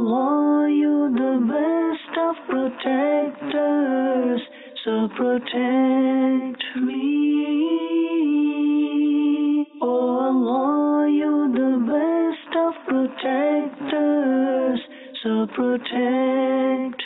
Allah, you're the best of protectors, so protect me. Oh Allah, you're the best of protectors, so protect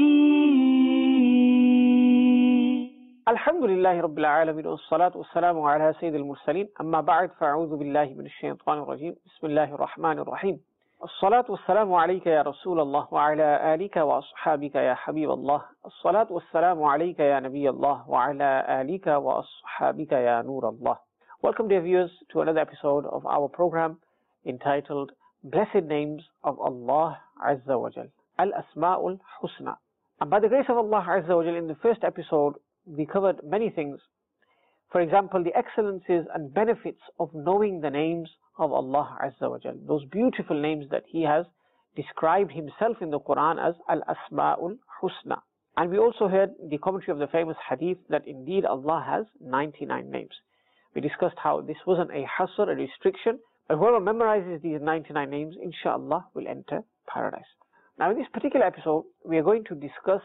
me. Alhamdulillahi Rabbil Alameen, wassalatu wassalamu ala Sayyidil Mursaleen, amma ba'd, fa'a'udhu billahi minash shaytanir rajim, bismillahir rahmanir rahim. الصلاة والسلام عليك يا رسول الله وعلى آلك وأصحابك يا حبيب الله. الصلاة والسلام عليك يا نبي الله وعلى آلك وأصحابك يا نور الله. Welcome dear viewers to another episode of our program entitled Blessed Names of Allah Azza wa Jal, Al-Asma'ul Husna. And by the grace of Allah Azza wa Jal, in the first episode we covered many things. For example, the excellences and benefits of knowing the names of Allah Azza wa Jal, those beautiful names that He has described Himself in the Quran as Al-Asma'ul Husna. And we also heard the commentary of the famous hadith that indeed Allah has 99 names. We discussed how this wasn't a hasr, a restriction, but whoever memorizes these 99 names, inshallah, will enter paradise. Now in this particular episode, we are going to discuss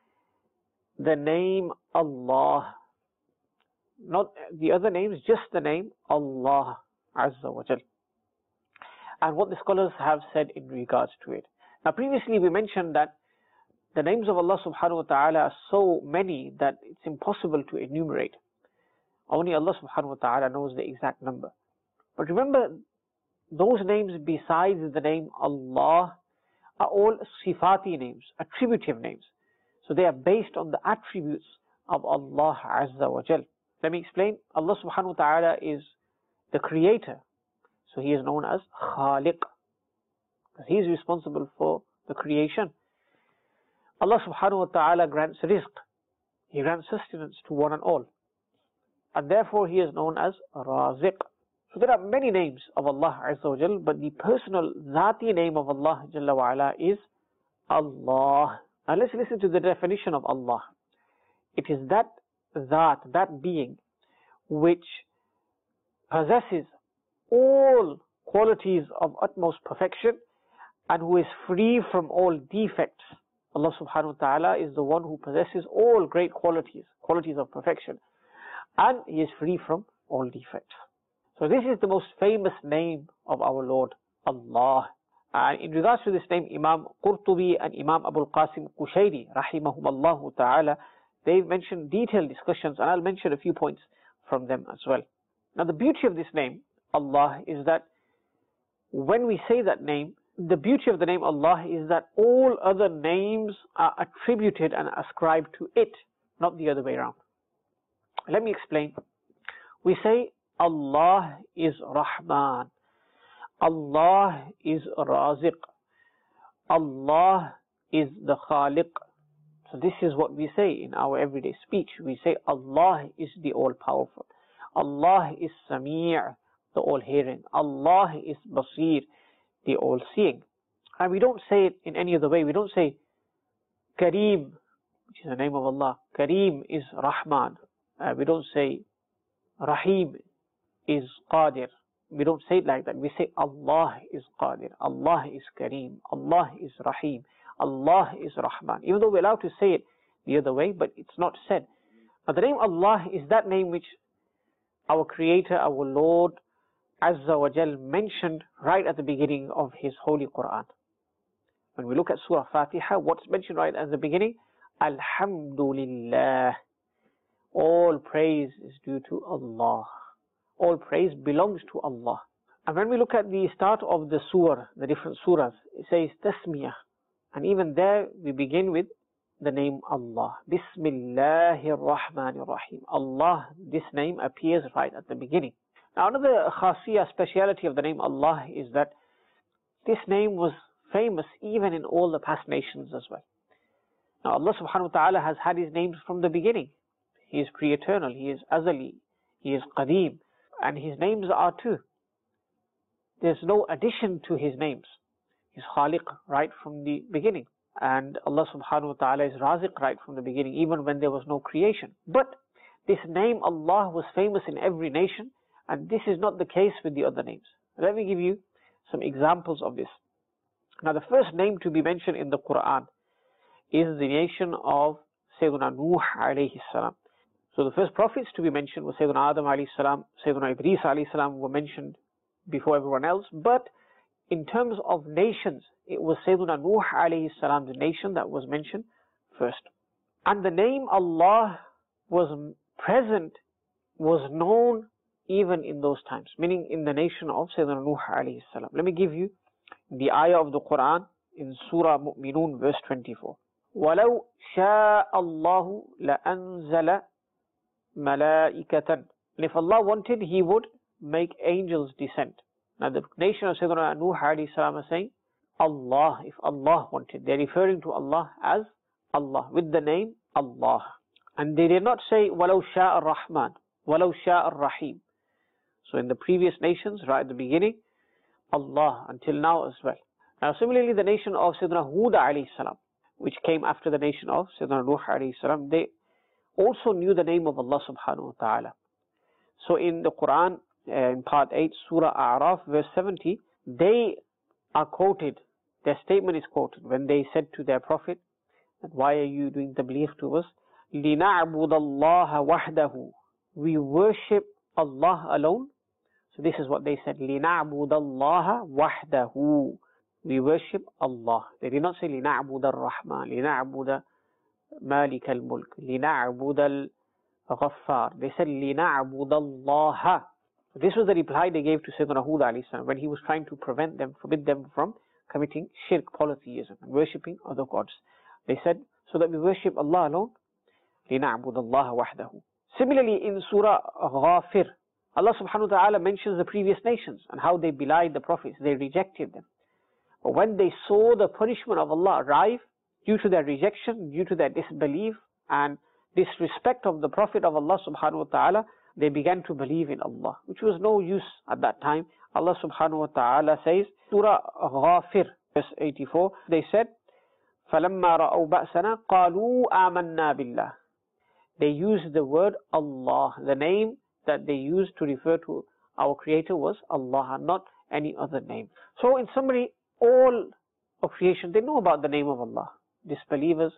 the name Allah. Not the other names, just the name Allah Azza wa Jal, and what the scholars have said in regards to it. Now previously we mentioned that the names of Allah subhanahu wa ta'ala are so many that it's impossible to enumerate. Only Allah subhanahu wa ta'ala knows the exact number. But remember, those names besides the name Allah are all sifati names, attributive names. So they are based on the attributes of Allah Azza wa Jal. Let me explain. Allah subhanahu wa ta'ala is the creator, so He is known as Khaliq, because He is responsible for the creation. Allah subhanahu wa ta'ala grants rizq, He grants sustenance to one and all, and therefore He is known as Raziq. So there are many names of Allah Azza wa Jal, but the personal Zati name of Allah Jalla wa Ala is Allah. Now let's listen to the definition of Allah. It is that Zat, that being, which possesses all qualities of utmost perfection and who is free from all defects. Allah subhanahu wa ta'ala is the one who possesses all great qualities, qualities of perfection, and He is free from all defects. So this is the most famous name of our Lord, Allah. And in regards to this name, Imam Qurtubi and Imam Abul Qasim Qushayri, rahimahumallahu ta'ala, they've mentioned detailed discussions, and I'll mention a few points from them as well. Now the beauty of this name, Allah, is that when we say that name, the beauty of the name Allah is that all other names are attributed and ascribed to it, not the other way around. Let me explain. We say Allah is Rahman, Allah is Raziq, Allah is the Khaliq. So this is what we say in our everyday speech. We say Allah is the all-powerful, Allah is Sami', the all-hearing, Allah is Basir, the all-seeing. And we don't say it in any other way. We don't say Kareem, which is the name of Allah. Kareem is Rahman. We don't say Rahim is Qadir. We don't say it like that. We say Allah is Qadir, Allah is Kareem, Allah is Rahim, Allah is Rahman. Even though we're allowed to say it the other way, but it's not said. But the name Allah is that name which our Creator, our Lord Azza wa Jal mentioned right at the beginning of His Holy Quran. When we look at Surah Fatiha, what's mentioned right at the beginning? Alhamdulillah. All praise is due to Allah. All praise belongs to Allah. And when we look at the start of the surah, the different surahs, it says Tasmiyah. And even there we begin with the name Allah. Bismillahir Rahmanir Rahim. Allah, this name appears right at the beginning. Now another khasiyah, speciality of the name Allah is that this name was famous even in all the past nations as well. Now Allah subhanahu wa ta'ala has had His names from the beginning. He is pre-eternal, He is azali, He is qadeem, and His names are too. There's no addition to His names. He's Khaliq right from the beginning. And Allah subhanahu wa ta'ala is Raziq right from the beginning, even when there was no creation. But this name Allah was famous in every nation, and this is not the case with the other names. Let me give you some examples of this. Now the first name to be mentioned in the Quran is the nation of Sayyidina Nuh alayhi salam. So the first prophets to be mentioned were Sayyidina Adam alayhi salam, Sayyidina Idris alayhi salam were mentioned before everyone else. But in terms of nations, it was Sayyidina Nuh alayhi salam, the nation that was mentioned first. And the name Allah was present, was known even in those times, meaning in the nation of Sayyidina Nuh alayhi salam. Let me give you the ayah of the Quran in Surah Mu'minun verse 24. وَلَوْ شَاءَ اللَّهُ لَأَنزَلَ مَلَائِكَةً. And if Allah wanted, He would make angels descend. Now the nation of Sayyidina Nuh alayhi salam is saying Allah, if Allah wanted. They're referring to Allah as Allah, with the name Allah. And they did not say وَلَوْ شَاءَ الرَّحْمَنِ وَلَوْ شَاءَ الرَّحِيمِ. So in the previous nations, right at the beginning, Allah, until now as well. Now similarly, the nation of Sayyidina Hud alayhi salam, which came after the nation of Sayyidina Nuh alayhi salam, they also knew the name of Allah subhanahu wa ta'ala. So in the Quran, in part 8, Surah A'raf, verse 70, they are quoted, their statement is quoted, when they said to their Prophet, that why are you doing tabligh to us? لِنَعْبُدَ اللَّهَ وَحْدَهُ. We worship Allah alone. So this is what they said, لِنَعْبُدَ اللَّهَ وَحْدَهُ. We worship Allah. They did not say لِنَعْبُدَ الرَّحْمَنِ, لِنَعْبُدَ مَالِكَ الْمُلْكِ, لِنَعْبُدَ الْغَفَّارِ. They said لِنَعْبُدَ اللَّهَ. This was the reply they gave to Sayyidina Hud alayhi salam when he was trying to prevent them, forbid them from committing shirk, polytheism, and worshipping other gods. They said, so that we worship Allah alone, لِنَعْبُدَ اللَّهَ وَحْدَهُ. Similarly, in Surah Ghafir, Allah subhanahu wa ta'ala mentions the previous nations and how they belied the prophets, they rejected them. But when they saw the punishment of Allah arrive, due to their rejection, due to their disbelief and disrespect of the Prophet of Allah subhanahu wa ta'ala, they began to believe in Allah, which was no use at that time. Allah subhanahu wa ta'ala says, Surah Ghafir, verse 84, they said, فَلَمَّا رَأَوْا بَأْسَنَا قَالُوا آمَنَّا بِاللَّهِ. They used the word Allah. The name that they used to refer to our Creator was Allah, not any other name. So in summary, all of creation, they know about the name of Allah, disbelievers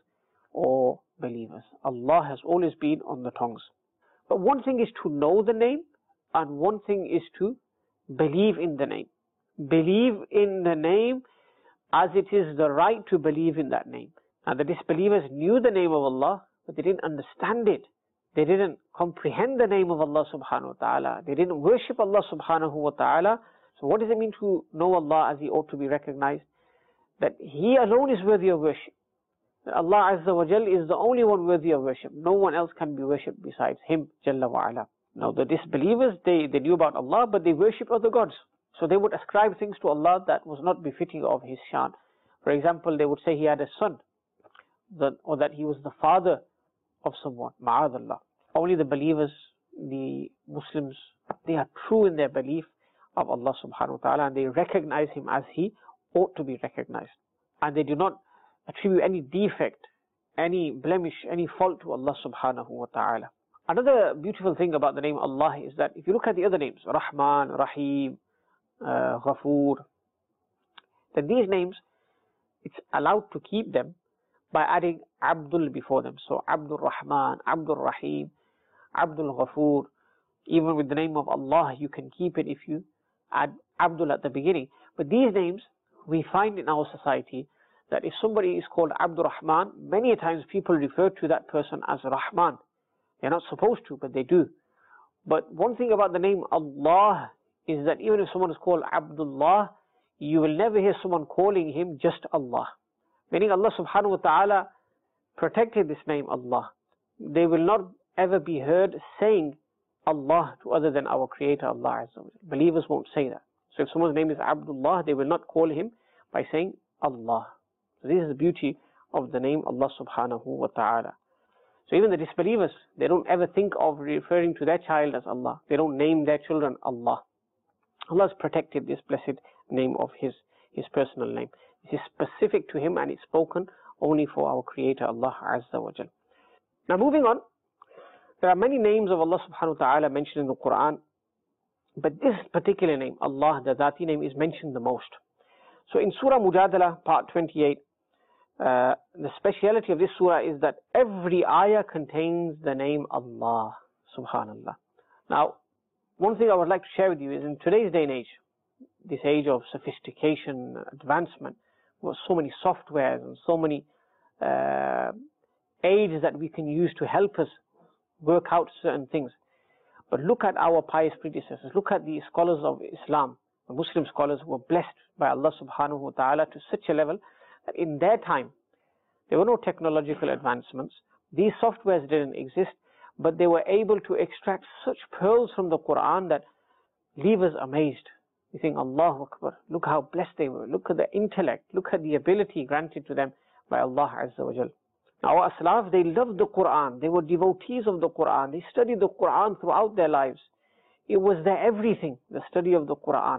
or believers. Allah has always been on the tongues. But one thing is to know the name, and one thing is to believe in the name. Believe in the name as it is the right to believe in that name. And the disbelievers knew the name of Allah, but they didn't understand it. They didn't comprehend the name of Allah subhanahu wa ta'ala. They didn't worship Allah subhanahu wa ta'ala. So what does it mean to know Allah as He ought to be recognized? That He alone is worthy of worship. That Allah Azza wa Jal is the only one worthy of worship. No one else can be worshipped besides Him, Jalla wa Ala. Now the disbelievers, they knew about Allah, but they worship other gods. So they would ascribe things to Allah that was not befitting of His shan. For example, they would say He had a son, or that He was the father of someone, ma'adallah. Only the believers, the Muslims, they are true in their belief of Allah subhanahu wa ta'ala, and they recognize Him as He ought to be recognized. And they do not attribute any defect, any blemish, any fault to Allah subhanahu wa ta'ala. Another beautiful thing about the name Allah is that if you look at the other names, Rahman, Rahim, Ghafoor, then these names, it's allowed to keep them by adding Abdul before them. So Abdul Rahman, Abdul Rahim, Abdul Ghafoor. Even with the name of Allah, you can keep it if you add Abdul at the beginning. But these names, we find in our society that if somebody is called Abdul Rahman, many times people refer to that person as Rahman. They're not supposed to, but they do. But one thing about the name Allah is that even if someone is called Abdullah, you will never hear someone calling him just Allah. Meaning Allah subhanahu wa ta'ala protected this name Allah. They will not ever be heard saying Allah to other than our Creator Allah Azza wa Jalla. Believers won't say that. So if someone's name is Abdullah, they will not call him by saying Allah. So this is the beauty of the name Allah subhanahu wa ta'ala. So even the disbelievers, they don't ever think of referring to their child as Allah. They don't name their children Allah. Allah has protected this blessed name of His personal name. This is specific to Him and it's spoken only for our Creator Allah Azza wa Jal. Now moving on, there are many names of Allah subhanahu wa ta'ala mentioned in the Quran, but this particular name, Allah, the Dhati name, is mentioned the most. So in Surah Mujadala, part 28, the speciality of this surah is that every ayah contains the name Allah, subhanallah. Now, one thing I would like to share with you is in today's day and age, this age of sophistication, advancement, with so many softwares and so many aids that we can use to help us work out certain things. But look at our pious predecessors, look at the scholars of Islam, the Muslim scholars who were blessed by Allah subhanahu wa ta'ala to such a level that in their time, there were no technological advancements, these softwares didn't exist, but they were able to extract such pearls from the Quran that leave us amazed. You think, Allahu Akbar, look how blessed they were, look at the intellect, look at the ability granted to them by Allah Azza wa Jal. Now our Aslaf, they loved the Quran, they were devotees of the Quran, they studied the Quran throughout their lives. It was their everything, the study of the Quran.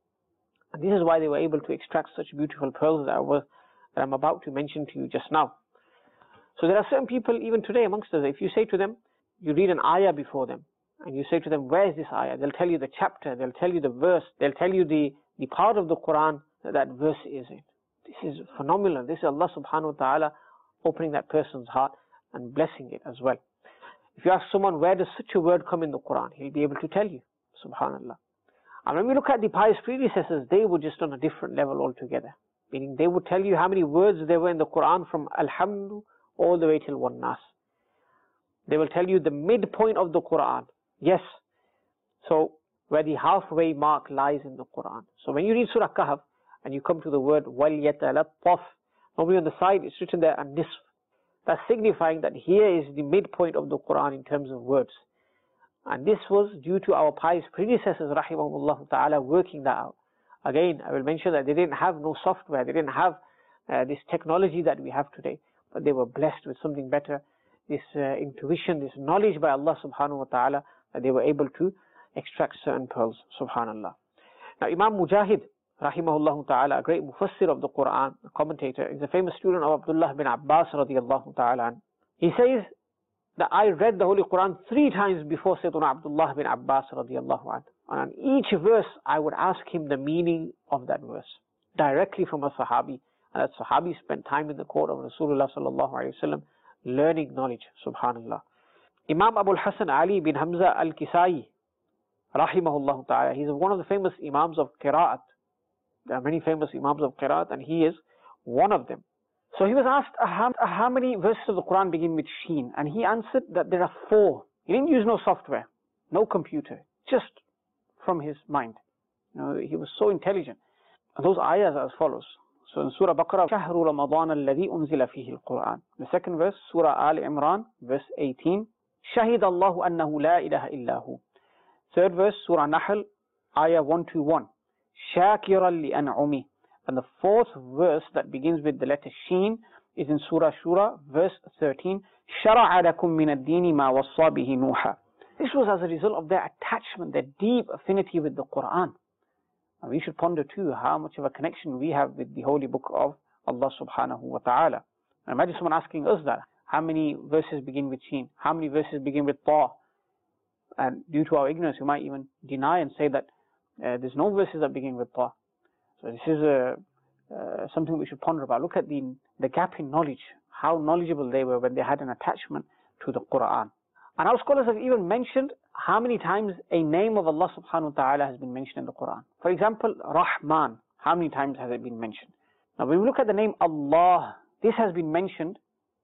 And this is why they were able to extract such beautiful pearls that I'm about to mention to you just now. So there are certain people even today amongst us, if you say to them, you read an ayah before them, and you say to them, where is this ayah? They'll tell you the chapter, they'll tell you the verse, they'll tell you the part of the Quran that verse is in. This is phenomenal. This is Allah subhanahu wa ta'ala opening that person's heart and blessing it as well. If you ask someone, where does such a word come in the Quran? He'll be able to tell you, subhanallah. And when we look at the pious predecessors, they were just on a different level altogether. Meaning they would tell you how many words there were in the Quran from Alhamdu all the way till Wan Nas. They will tell you the midpoint of the Quran. Yes. So where the halfway mark lies in the Quran. So when you read Surah Kahf and you come to the word وَلْيَتَلَطَّفْ, normally on the side it's written there an-nisf. That's signifying that here is the midpoint of the Quran in terms of words. And this was due to our pious predecessors, rahimahumullah ta'ala, working that out. Again, I will mention that they didn't have no software, they didn't have this technology that we have today, but they were blessed with something better, this intuition, this knowledge by Allah subhanahu wa ta'ala, that they were able to extract certain pearls, subhanallah. Now Imam Mujahid, rahimahullah ta'ala, a great mufassir of the Quran, a commentator, is a famous student of Abdullah bin Abbas radiyallahu ta'ala. He says that I read the Holy Quran 3 times before Sayyidina Abdullah bin Abbas radiyallahu anhu. And on each verse, I would ask him the meaning of that verse, directly from a Sahabi. And that Sahabi spent time in the court of Rasulullah sallallahu alayhi wa sallam, learning knowledge, subhanallah. Imam Abu al-Hasan Ali bin Hamza al-Kisai, rahimahullah ta'ala, he's one of the famous Imams of Qira'at. There are many famous Imams of Qira'at, and he is one of them. So he was asked how many verses of the Quran begin with Sheen, and he answered that there are 4. He didn't use no software, no computer, just from his mind. You know, he was so intelligent. And those ayahs are as follows. So in Surah Baqarah, شهر رمضان الذي أنزل فيه القرآن. The second verse, Surah Al Imran, verse 18. شهد الله أنه لا إله إلا هو. Third verse, Surah Nahl, ayah 121. شاكرا لأنعمه. And the 4th verse that begins with the letter Sheen is in Surah Shura, verse 13. شرع لكم من الدين ما وصى به نوحا. This was as a result of their attachment, their deep affinity with the Quran. And we should ponder too how much of a connection we have with the holy book of Allah subhanahu wa ta'ala. And imagine someone asking us that. How many verses begin with Sheen? How many verses begin with Ta? And due to our ignorance, we might even deny and say that there's no verses that begin with Ta. So this is something we should ponder about. Look at the gap in knowledge, how knowledgeable they were when they had an attachment to the Quran. And our scholars have even mentioned how many times a name of Allah subhanahu wa ta'ala has been mentioned in the Quran. For example, Rahman, how many times has it been mentioned? Now when we look at the name Allah, this has been mentioned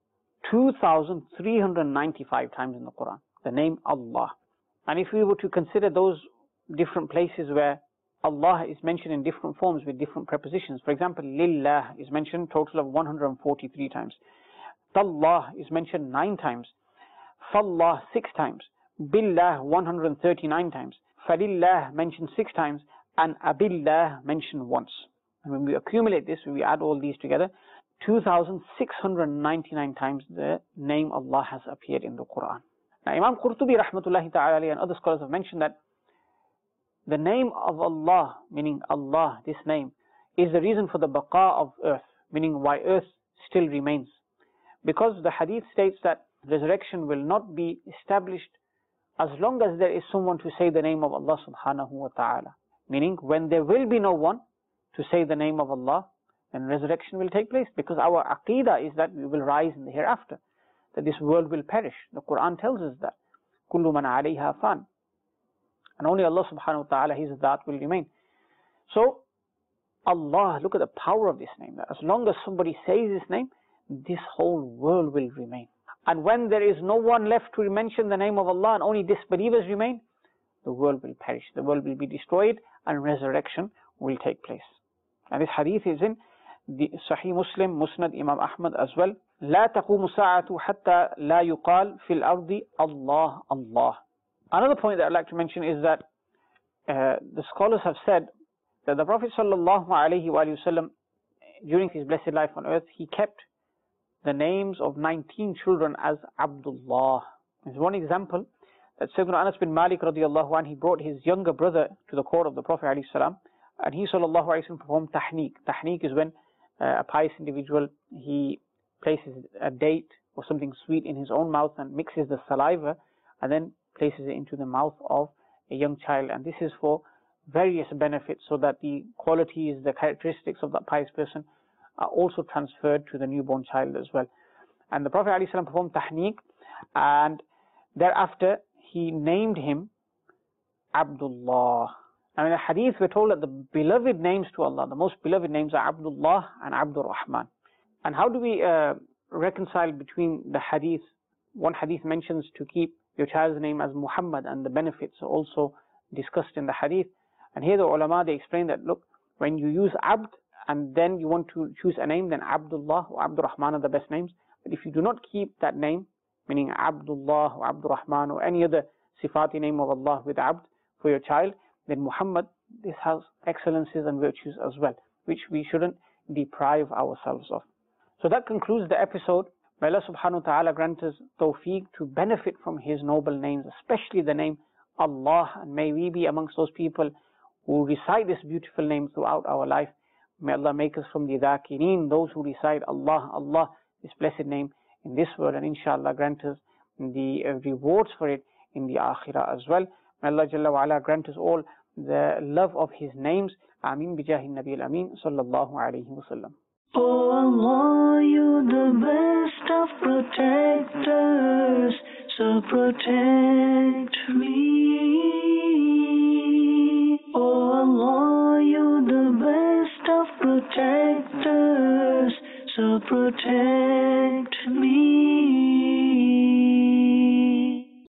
2,395 times in the Quran, the name Allah. And if we were to consider those different places where Allah is mentioned in different forms with different prepositions, for example, Lillah is mentioned a total of 143 times. Tallah is mentioned 9 times. Fallah 6 times. Billah 139 times. Falillah mentioned 6 times. And Abillah mentioned once. And when we accumulate this, when we add all these together, 2,699 times the name Allah has appeared in the Quran. Now Imam Qurtubi rahmatullahi ta'ala and other scholars have mentioned that the name of Allah, meaning Allah, this name, is the reason for the baqa of earth, meaning why earth still remains. Because the hadith states that resurrection will not be established as long as there is someone to say the name of Allah subhanahu wa ta'ala. Meaning when there will be no one to say the name of Allah, then resurrection will take place, because our aqidah is that we will rise in the hereafter, that this world will perish. The Quran tells us that. Kullu man alayha fan. And only Allah subhanahu wa ta'ala, His Dhat will remain. So, Allah, look at the power of this name. That as long as somebody says this name, this whole world will remain. And when there is no one left to mention the name of Allah and only disbelievers remain, the world will perish. The world will be destroyed and resurrection will take place. And this hadith is in the Sahih Muslim, Musnad Imam Ahmad as well. لا تقوم الساعة حتى لا يقال في الأرض الله الله. Another point that I'd like to mention is that the scholars have said that the Prophet sallallahu alaihi wasallam, during his blessed life on earth, he kept the names of 19 children as Abdullah. There's one example that Sayyidina Anas bin Malik radiallahu anhu, he brought his younger brother to the court of the Prophet alayhi salam, and he sallallahu alaihi wasallam performed tahniq. Tahniq is when a pious individual, he places a date or something sweet in his own mouth and mixes the saliva and then places it into the mouth of a young child, and this is for various benefits, so that the qualities, the characteristics of that pious person are also transferred to the newborn child as well. And the Prophet ﷺ performed tahniq, and thereafter he named him Abdullah. Now in the hadith we're told that the beloved names to Allah, the most beloved names are Abdullah and Abdur Rahman. And how do we reconcile between the hadith? One hadith mentions to keep your child's name as Muhammad, and the benefits are also discussed in the hadith. And here the ulama, they explain that, look, when you use Abd and then you want to choose a name, then Abdullah or Abdur Rahman are the best names. But if you do not keep that name, meaning Abdullah or Abdur Rahman or any other sifati name of Allah with Abd for your child, then Muhammad, this has excellences and virtues as well, which we shouldn't deprive ourselves of. So that concludes the episode. May Allah subhanahu wa ta'ala grant us tawfiq to benefit from His noble names, especially the name Allah, and may we be amongst those people who recite this beautiful name throughout our life. May Allah make us from the dhakireen, those who recite Allah, Allah, this blessed name in this world, and inshallah grant us the rewards for it in the akhirah as well. May Allah Jalla wa Ala grant us all the love of His names. Ameen bijahi Nabi al-Ameen sallallahu alayhi wa sallam. Oh Allah, you're the best of protectors, so protect me. Oh Allah, you're the best of protectors, so protect me.